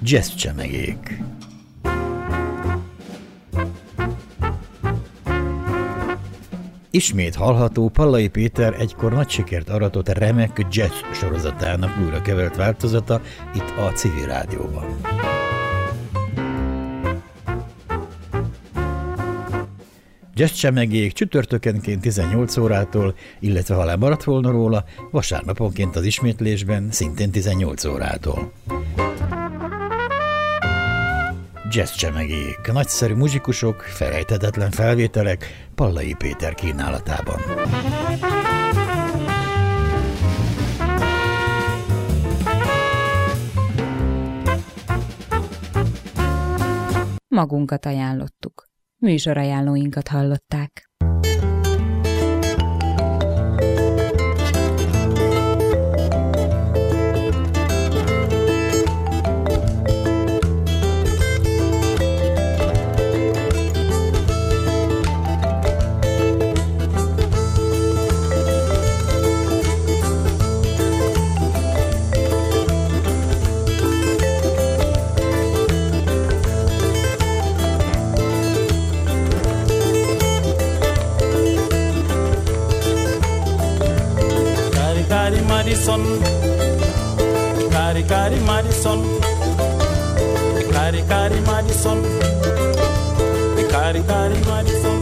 Jazz csemegék. Ismét hallható Pallai Péter egykor nagy sikert aratott remek jazz sorozatának újra kevert változata itt a Civil Rádióban. Jazz csemegék csütörtökenként 18 órától, illetve ha lemaradt volna róla, vasárnaponként az ismétlésben szintén 18 órától. Jazz csemegék, nagyszerű muzsikusok, felejthetetlen felvételek Pallai Péter kínálatában. Magunkat ajánlottuk. Műsorajánlóinkat hallották. Madison, Cari Madison, Cari Madison, Cari Madison.